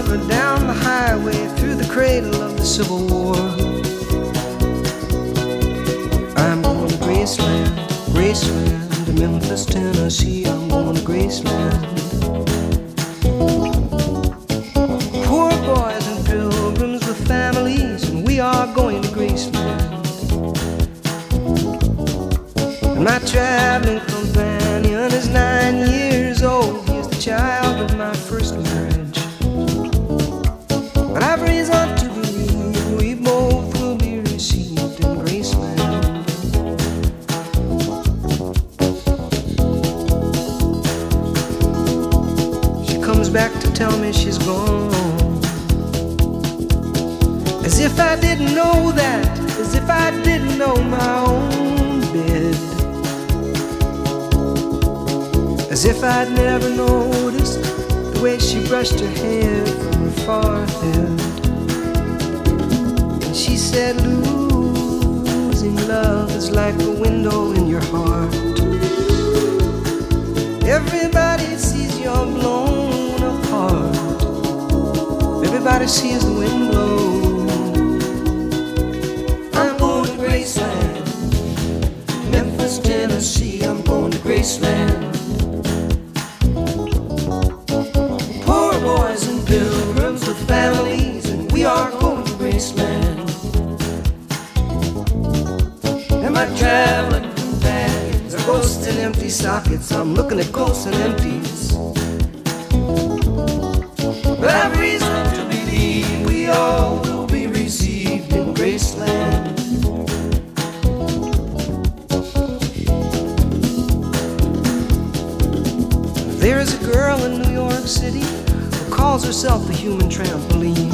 down the highway through the cradle of the Civil War. I'm going to Graceland, Graceland, to Memphis, Tennessee. I'm going to Graceland. Poor boys and pilgrims with families, and we are going to Graceland. And my traveling companion is 9 years old. He is the child of my first marriage. But I've reason to believe we both will be received in Graceland. She comes back to tell me she's gone, as if I didn't know that, as if I didn't know my own bed, as if I'd never noticed the way she brushed her hair from her forehead. And she said, losing love is like a window in your heart. Everybody sees you're blown apart. Everybody sees the wind blow. I'm going to Graceland, Memphis, Tennessee. I'm going to Graceland. Boys and pilgrims with families, and we are going to Graceland. And my traveling companions are ghosts and empty sockets. I'm looking at ghosts and empties, but I've reason to believe we all will be received in Graceland. There is a girl in New York City who calls herself the human trampoline.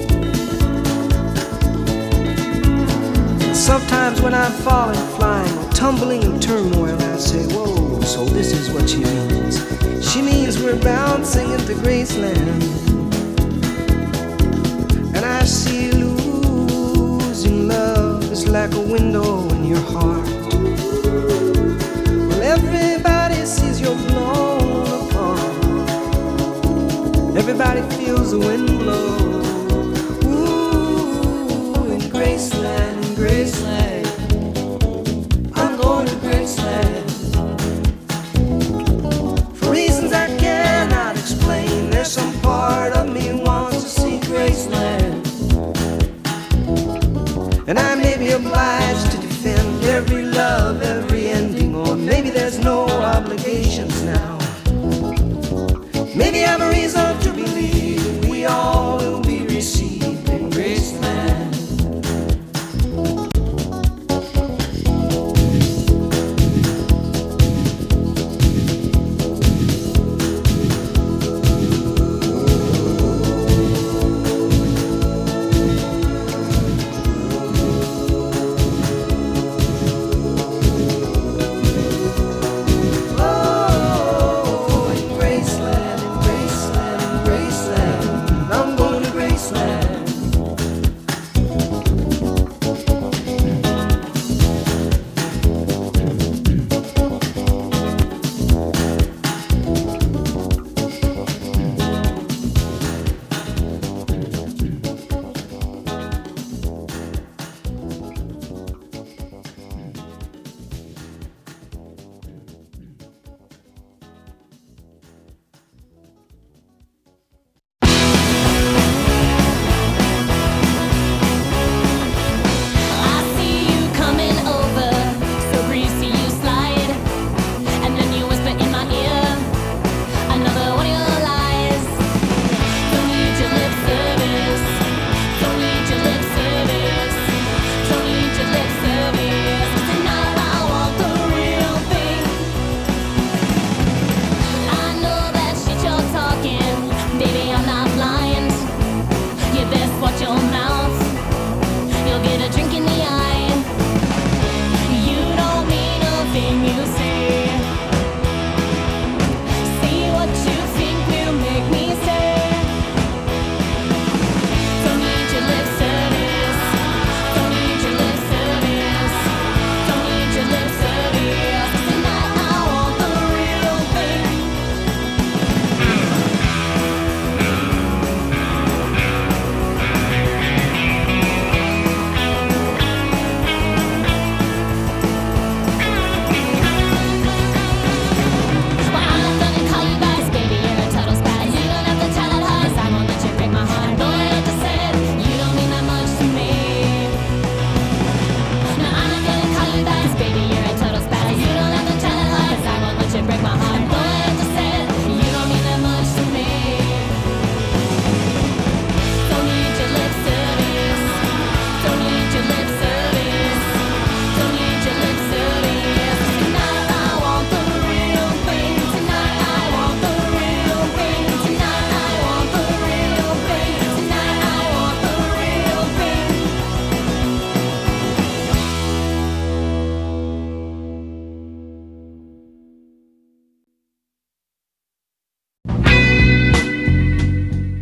Sometimes when I'm falling, flying, or tumbling in turmoil, I say, whoa, so this is what she means. She means we're bouncing into Graceland. And I see losing love is like a window in your heart. Well, everybody sees you're blown apart. Everybody feels the wind blow. Ooh, in Graceland, in Graceland. I'm going to Graceland. For reasons I cannot explain, there's some part of me wants to see Graceland. And I may be obliged to defend every love, every ending, or maybe there's no obligations now. Maybe I have a reason to believe we all will be received in Graceland. Oh, in Graceland,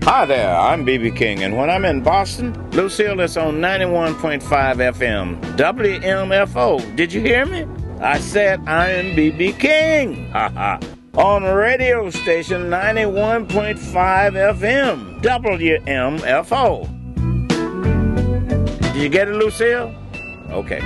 Hi there, I'm B.B. King, and when I'm in Boston, Lucille is on 91.5 FM, WMFO. Did you hear me? I said I am B.B. King. On radio station 91.5 FM, WMFO. Did you get it, Lucille? Okay.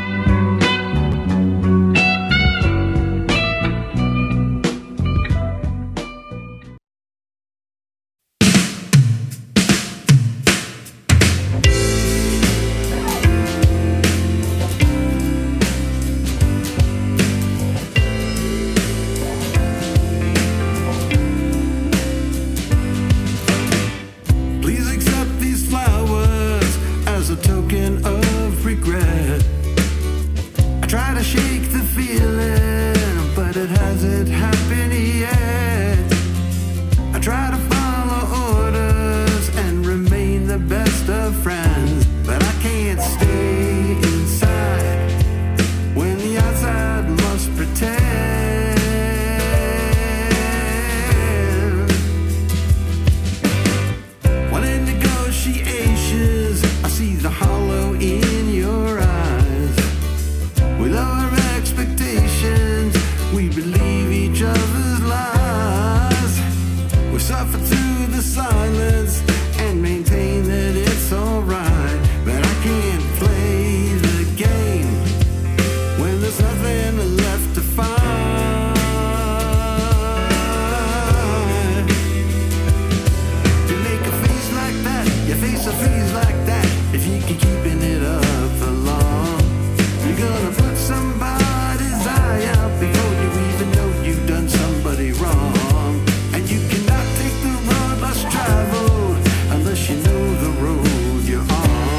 Unless you know the road you're on.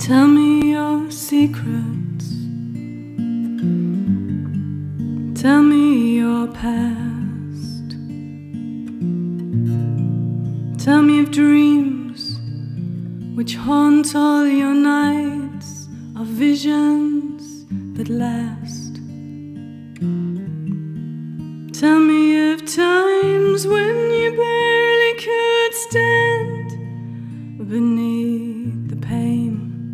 Tell me your secrets. Tell me your past. Tell me of dreams which haunt all your nights, of visions that last. Tell me of times when you barely could stand beneath the pain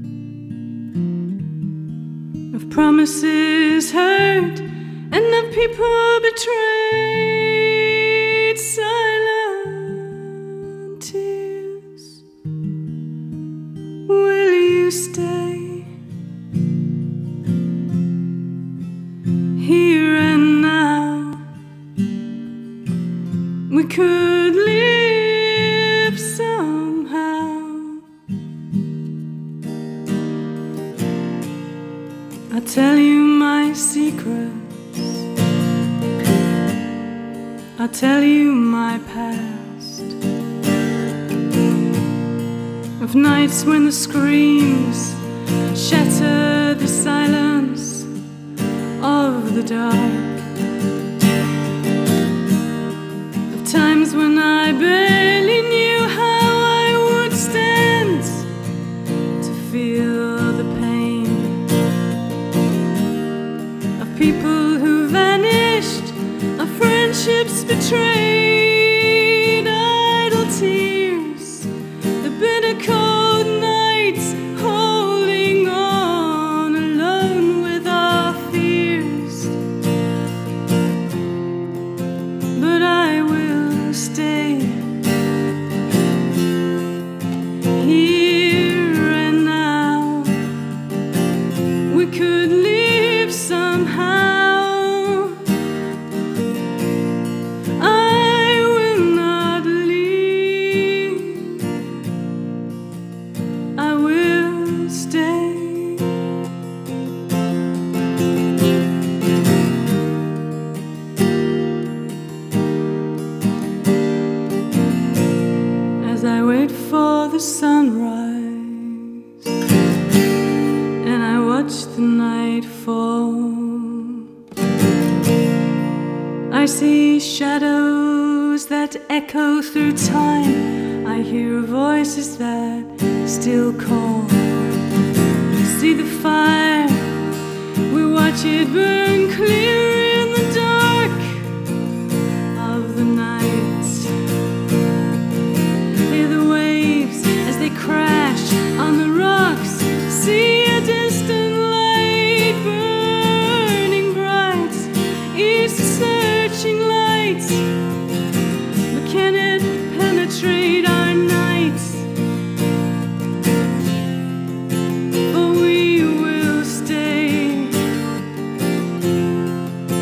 of promises heard and of people betrayed. Silent tears, will you stay here and now? We could live somehow. I'll tell you my secrets. I'll tell you my past, of nights when the screams shatter the silence of the dark, of times when I barely knew how I would stand to feel the pain of people who vanished, of friendships betrayed, idle tears, the bitter cold nights, holding on alone with our fears. But I will stay here and now. We could live somehow. As I wait for the sunrise and I watch the night fall, I see shadows that echo through time. I hear voices that still call. I see the fire, we watch it burn clear in the dark of the night. Crash on the rocks, see a distant light burning bright. It's a searching light, but can it penetrate our nights? For we will stay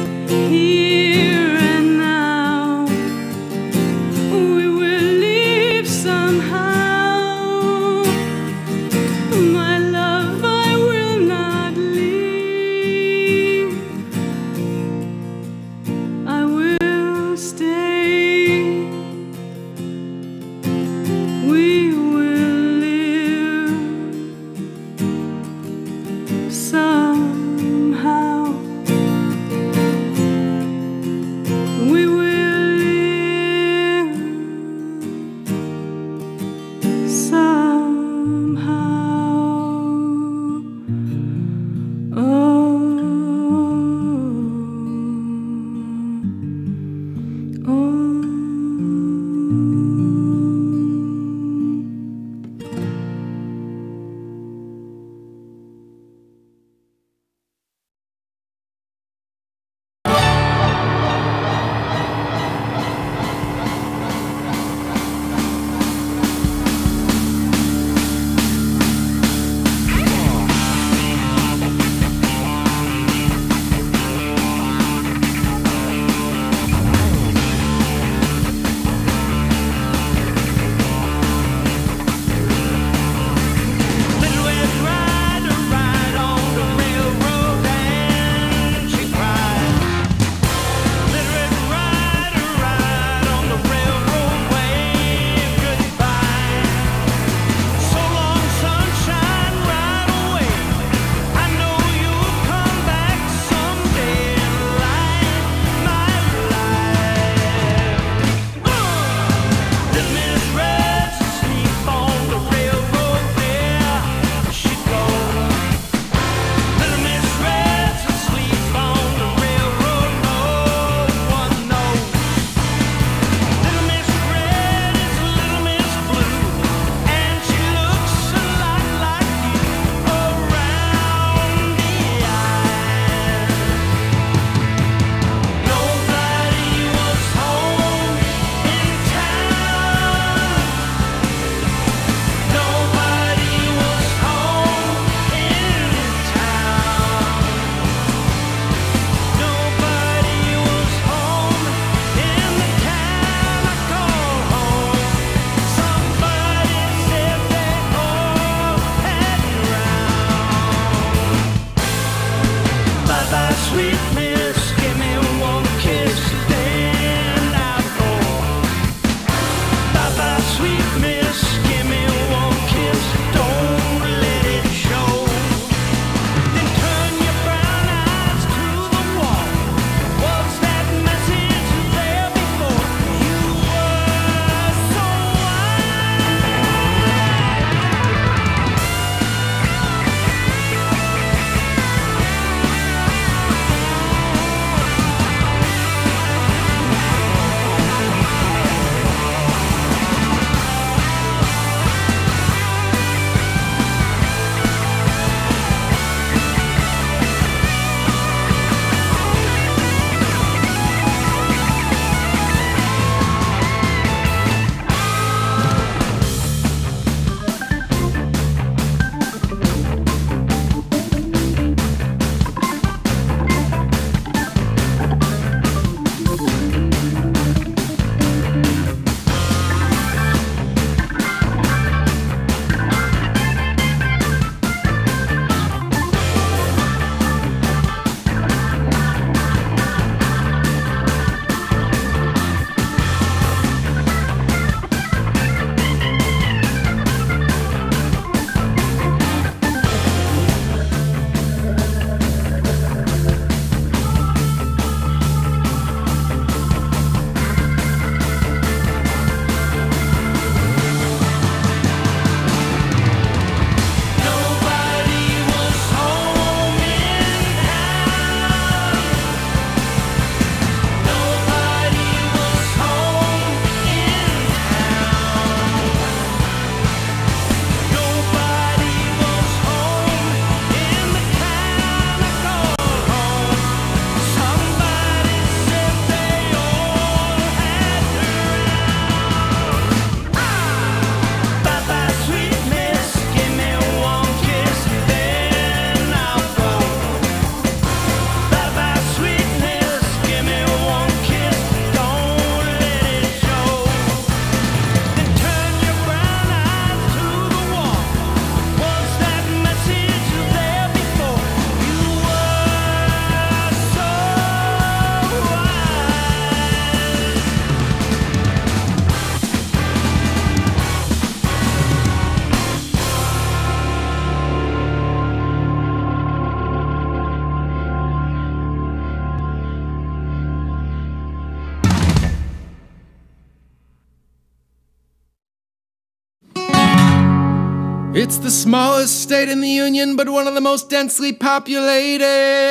It's the smallest state in the Union, but one of the most densely populated.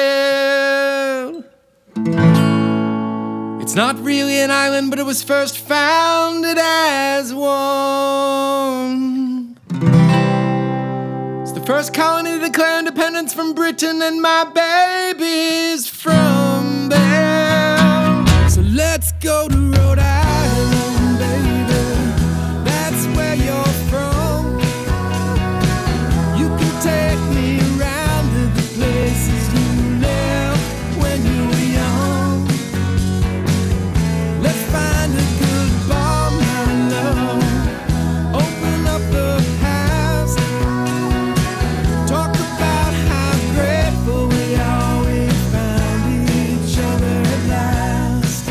It's not really an island, but it was first founded as one. It's the first colony to declare independence from Britain, and my baby's from there. So let's go to Rhode Island, baby. That's where you're from. Take me around to the places you left when you were young. Let's find a good bar, my love. Open up the past. Talk about how grateful we are we found each other at last.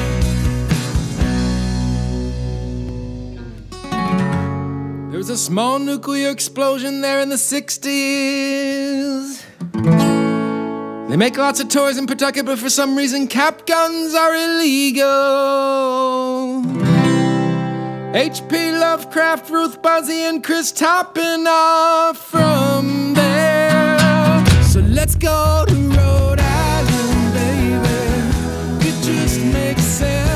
There was a small nuclear explosion there in the 60s. They make lots of toys in Pawtucket, but for some reason cap guns are illegal. H.P. Lovecraft, Ruth Buzzy, and Chris Toppin are from there. So let's go to Rhode Island, baby. It just makes sense.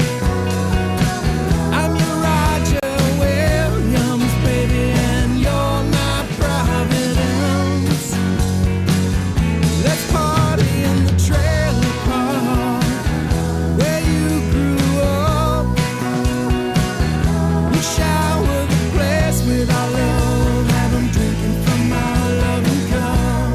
I'm your Roger Williams, baby, and you're my Providence. Let's party in the trailer park where you grew up. We shower the place with our love, have them drinking from our loving cup.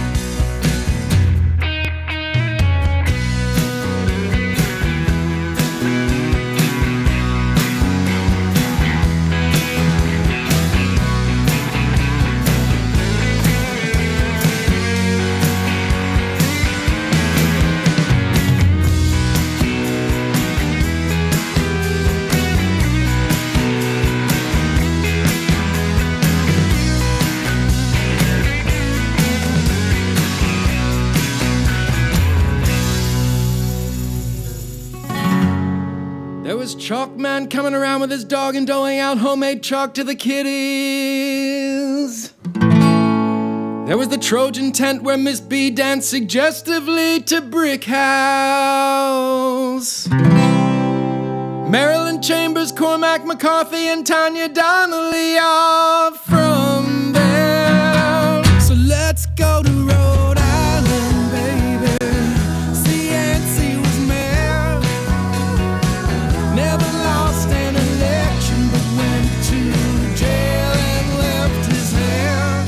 There was Chalk Man coming around with his dog and doling out homemade chalk to the kiddies. There was the Trojan tent where Miss B danced suggestively to Brick House. Marilyn Chambers, Cormac McCarthy, and Tanya Donnelly are from there. So let's go to Rhode Island, baby. See, Yancey was mayor. Never lost an election, but went to jail and left his hair.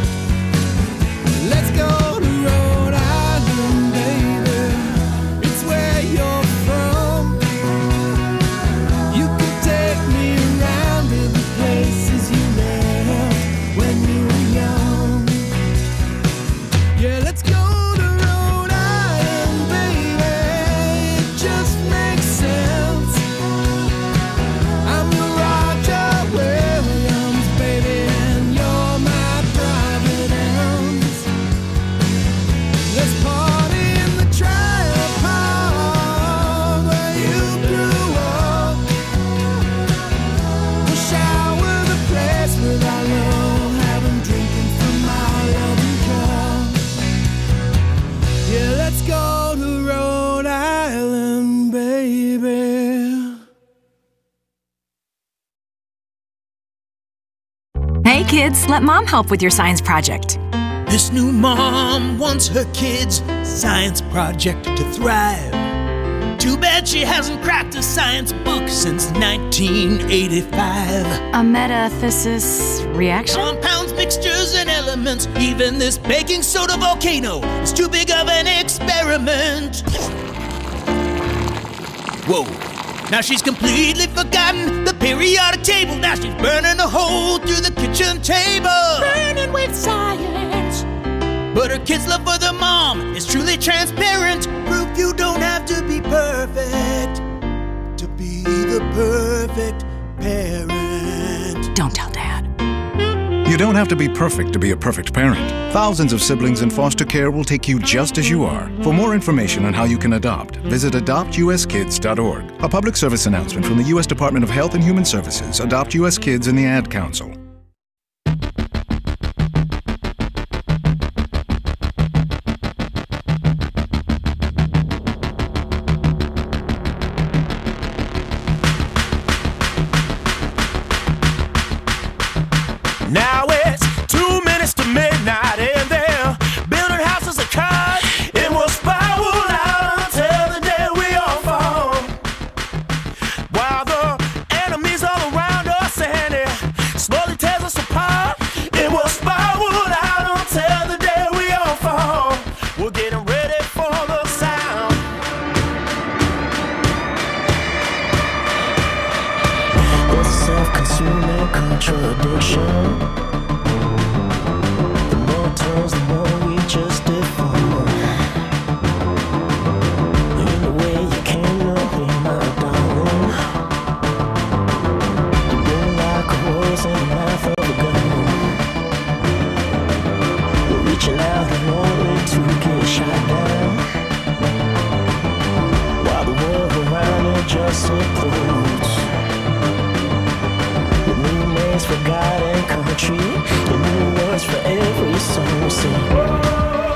Let's go to Rhode Island, baby. It's where you're from. You can take me around to the places you left when you were young. Yeah, let's go to Rhode Island, baby. It just makes sense. I'm your Roger Williams, baby, and you're my Providence. Let's party in the trailer park where you grew up. We'll shower the place with our love, have them drinking from our loving cup. Yeah, let's go to Rhode Island, baby. Hey kids, let mom help with your science project. This new mom wants her kids' science project to thrive. Too bad she hasn't cracked a science book since 1985. A metathesis reaction? Compounds, mixtures, and elements. Even this baking soda volcano is too big of an experiment. Whoa. Now she's completely forgotten the periodic table. Now she's burning a hole through the kitchen table. Burning with science. But her kids' love for the mom is truly transparent. Proof you don't have to be perfect to be the perfect parent. Don't tell Dad. You don't have to be perfect to be a perfect parent. Thousands of siblings in foster care will take you just as you are. For more information on how you can adopt, visit adoptuskids.org. A public service announcement from the U.S. Department of Health and Human Services, Adopt U.S. Kids, and the Ad Council. and new words for every song. Sing.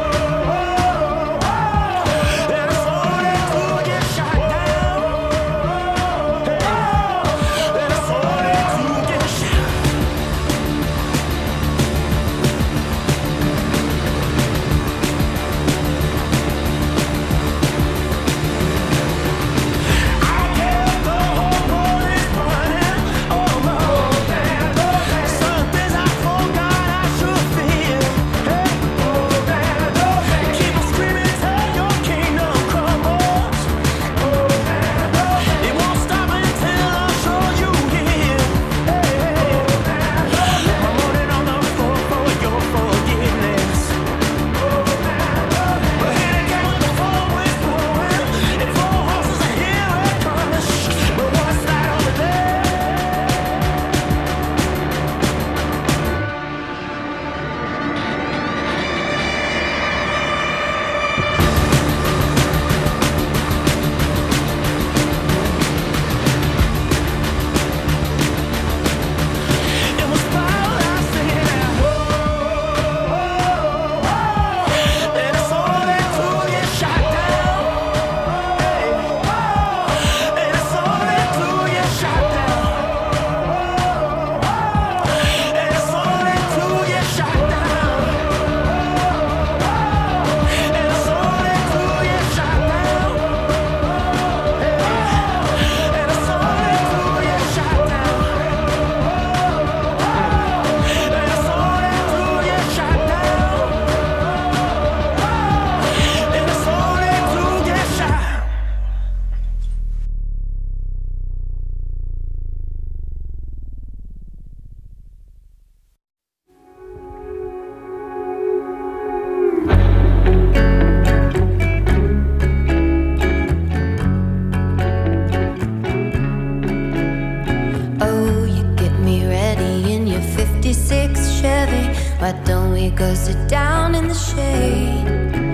Why don't we go sit down in the shade?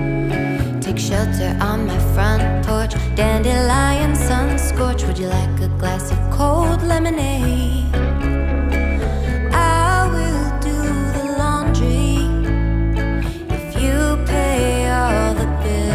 Take shelter on my front porch. Dandelion sun scorch. Would you like a glass of cold lemonade? I will do the laundry if you pay all the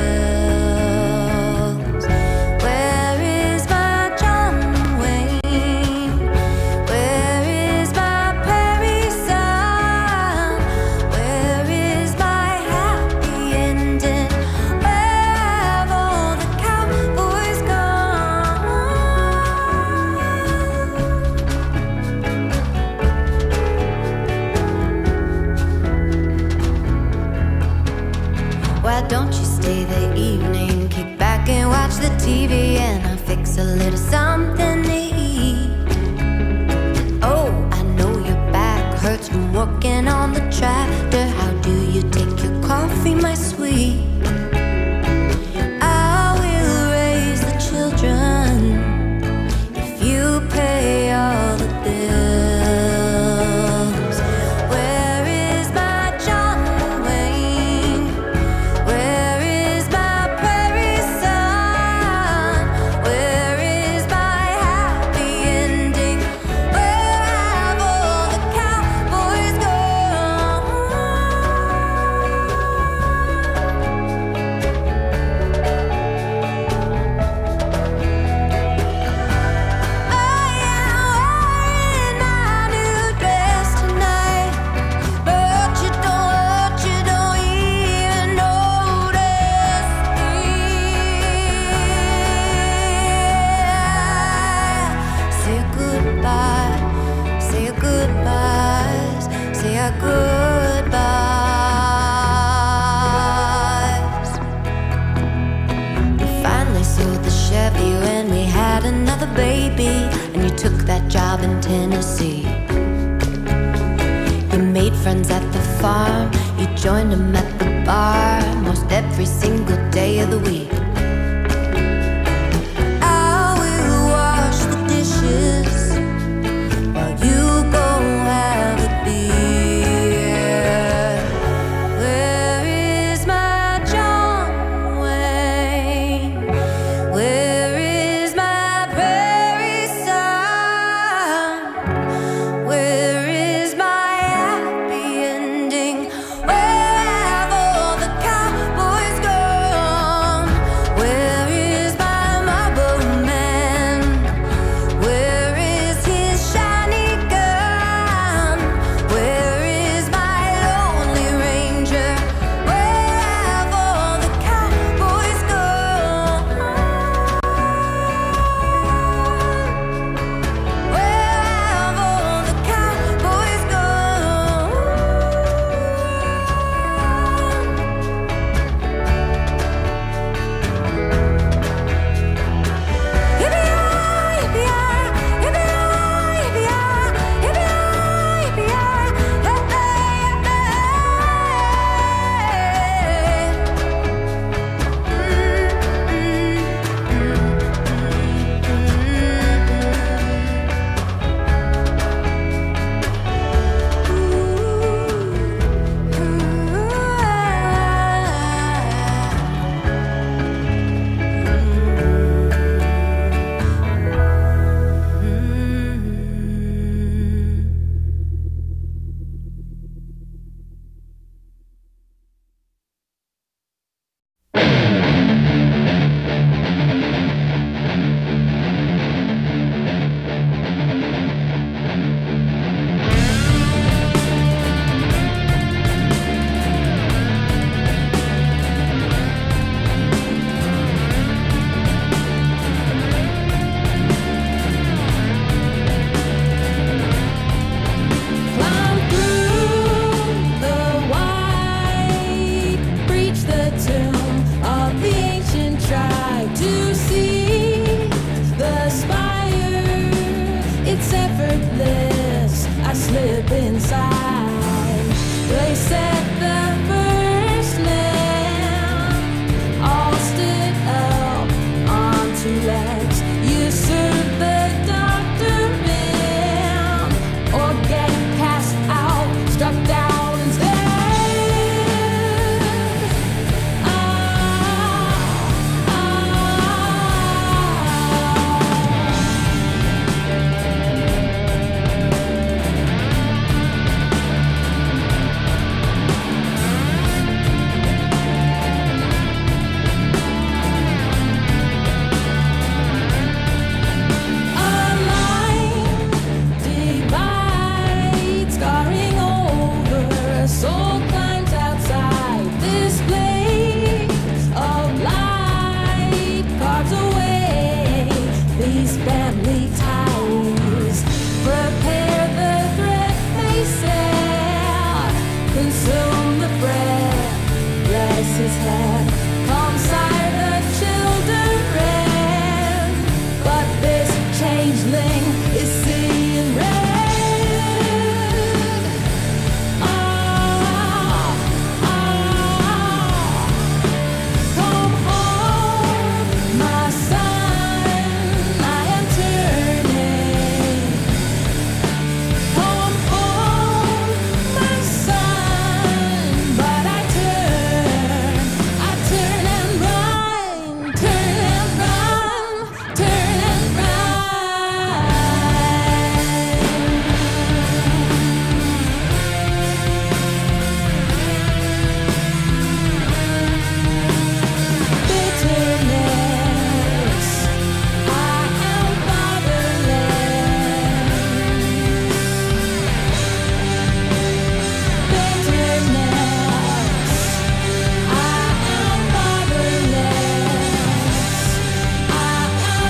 bills. Where is my John Wayne? Where is my Prairie Sun? Where is my happy ending? Where have all the cowboys gone? Why don't you stay the evening? Kick back and watch the TV, and I'll fix a little something to eat. Oh, I know your back hurts from working on the tractor. How do you take your coffee, my sweet? I will raise the children if you pay all the bills. Where is my John Wayne? Where is my Prairie Sun? Where is my happy ending? Where have all the cowboys gone? I am wearing my new dress tonight, but you don't even notice me. Say goodbye, say your goodbyes, say our goodbyes. We finally sold the Chevy when we had another baby, and you took that job in Tennessee. You made friends at the farm, you joined them at the bar most every single day of the week. I will wash the dishes while you go have a beer. Where is my John Wayne? Where is my Prairie Sun? Where is my consume the bread. Bless his head, come sire the children. But this changeling is seeing red. Come home, my son, I am turning. Come home, my son, but I turn and run, turn and run, turn and run. Bitterness, I am fatherless. Bitterness, I am fatherless. I am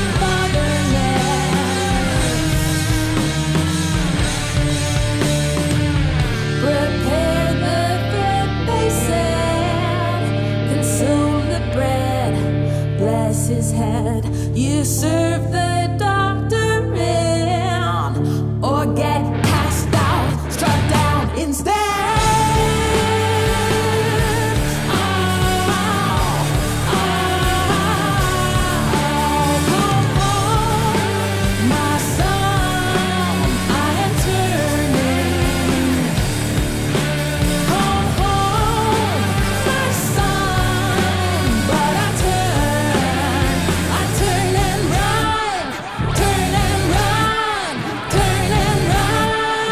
fatherless. Prepare the food, they said. Consume the bread, bless his head. You serve the doctor in, or get cast out, struck down instead. Come home, my son, I am turning. Come home, my son, but I turn and run, turn and run, turn and run.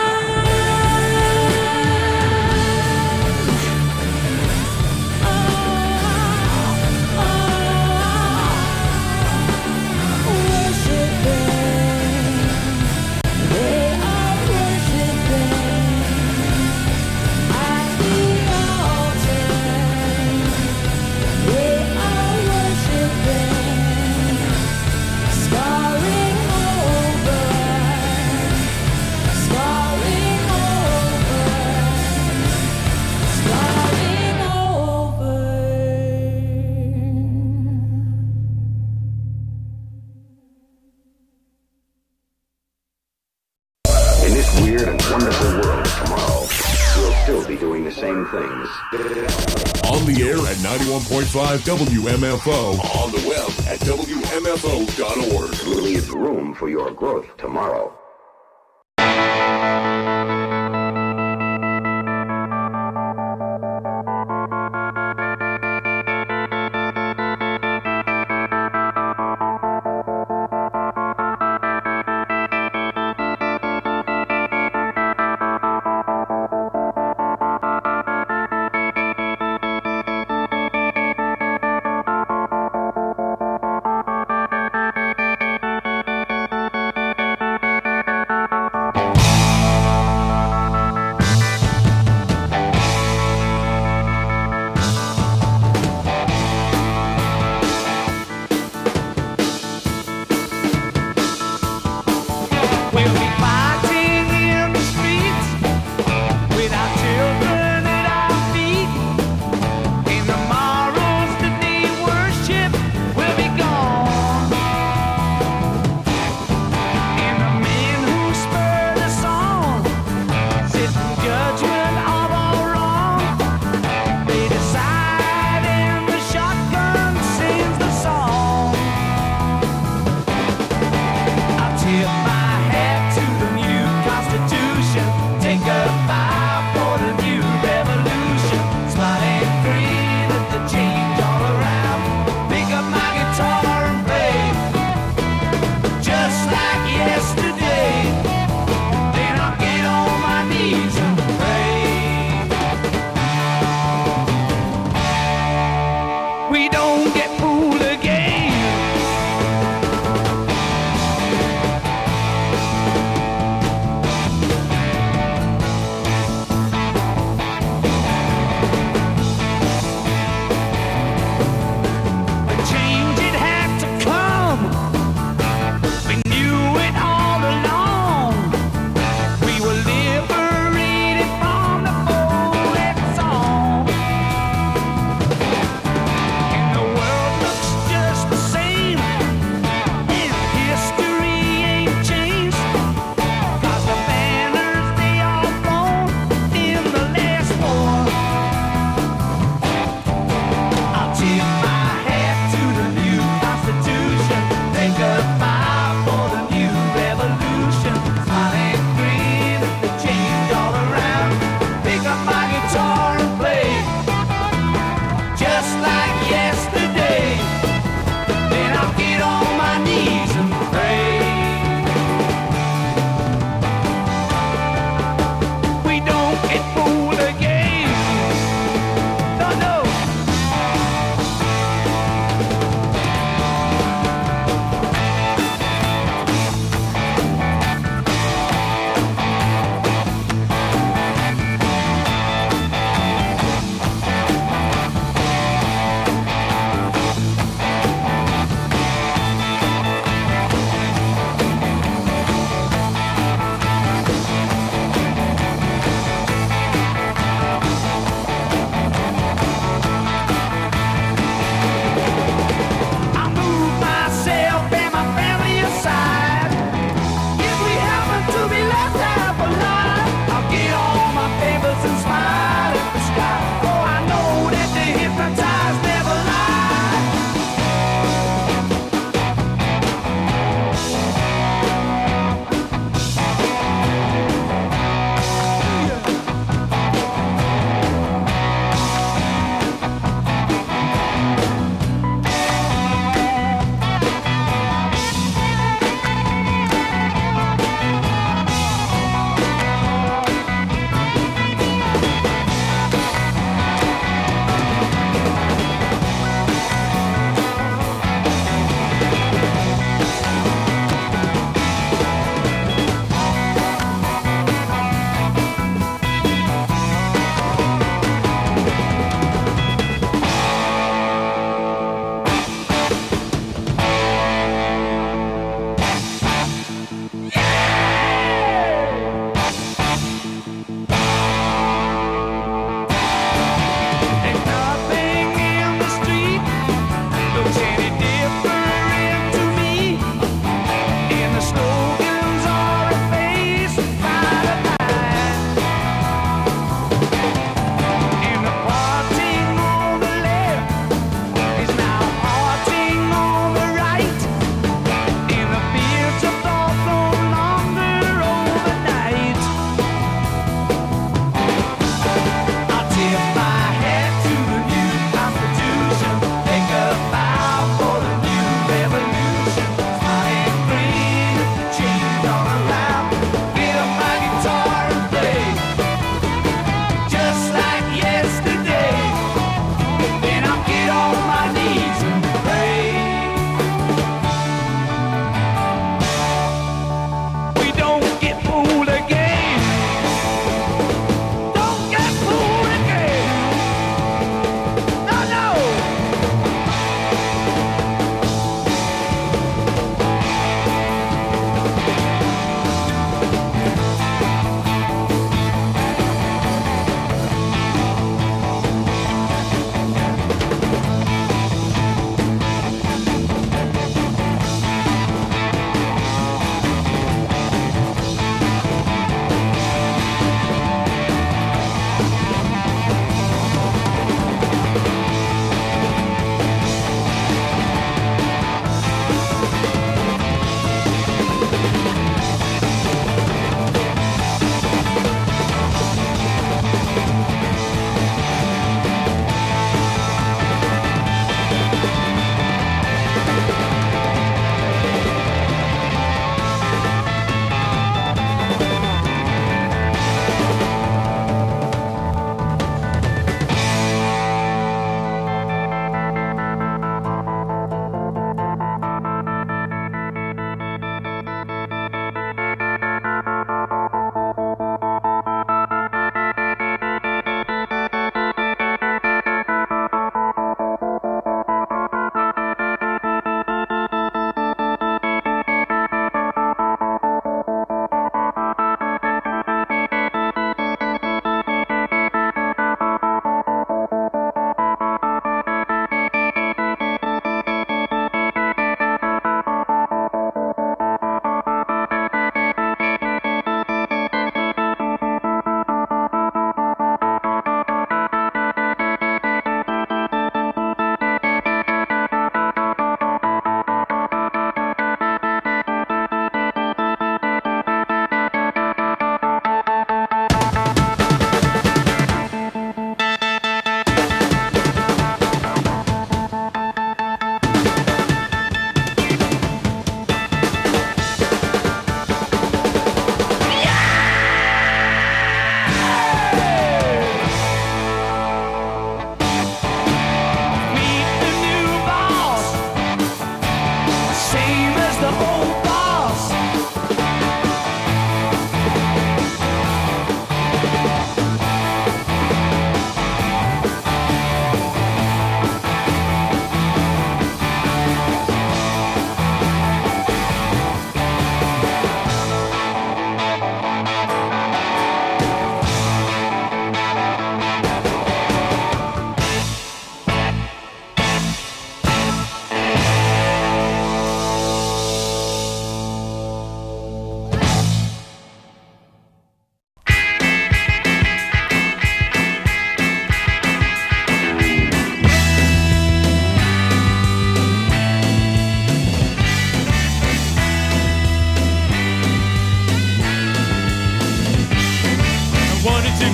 Worshiping, they are worshiping at the altar. They are worshiping, scarring over, scarring over, scarring over. In this weird and wonderful world of tomorrow, we'll still be doing the same things. On the air at 91.5 WMFO. On the web at WMFO.org. Leave room for your growth tomorrow.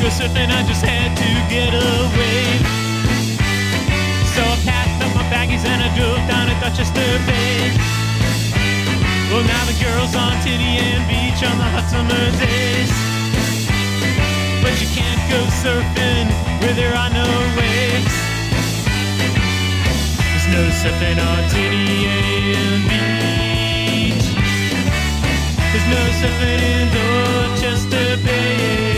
go surfing, I just had to get away. So I packed up my baggies and I drove down to Dorchester Bay. Well, now the girls on Tinian Beach on the hot summer days. But you can't go surfing where there are no waves. There's no surfing on Tinian Beach. There's no surfing in Dorchester Bay.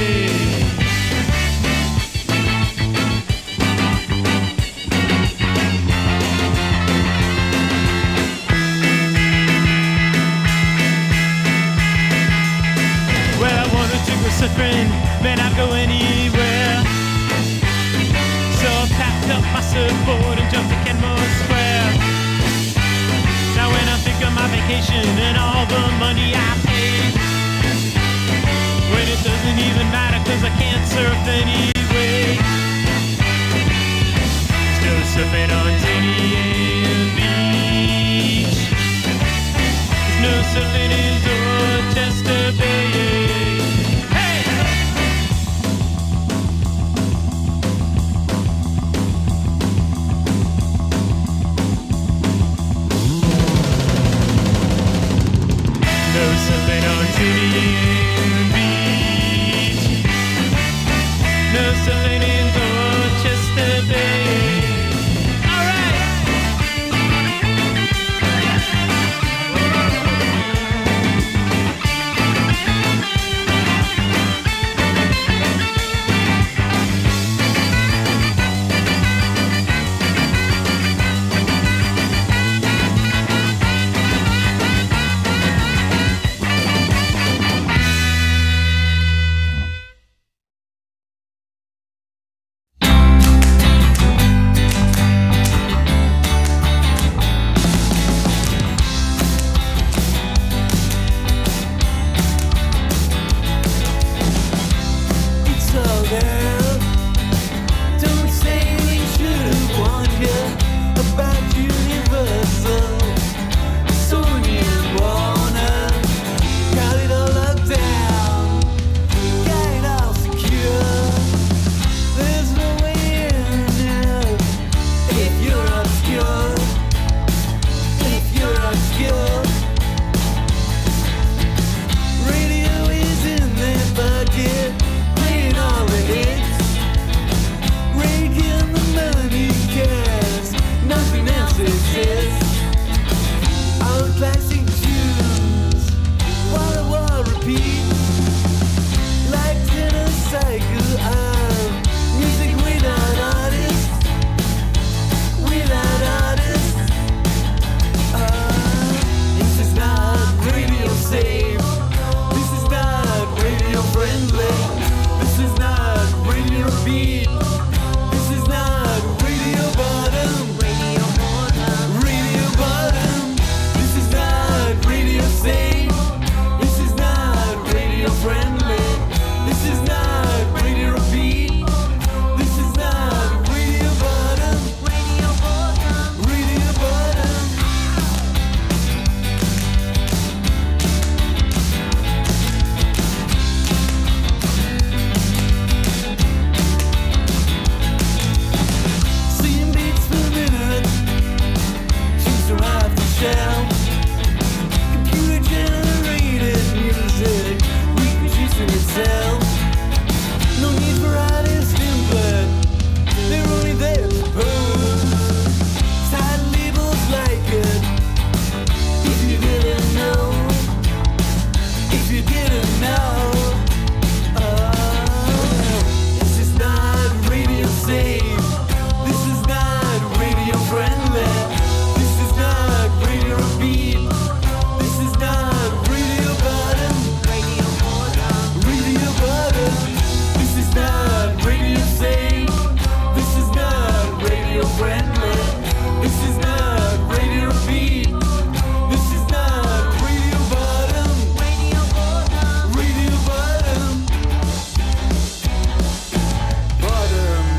Surfing, man, I'd go anywhere. So I packed up my surfboard and jumped to Kenmore Square. Now when I think of my vacation and all the money I paid, when it doesn't even matter 'cause I can't surf anymore.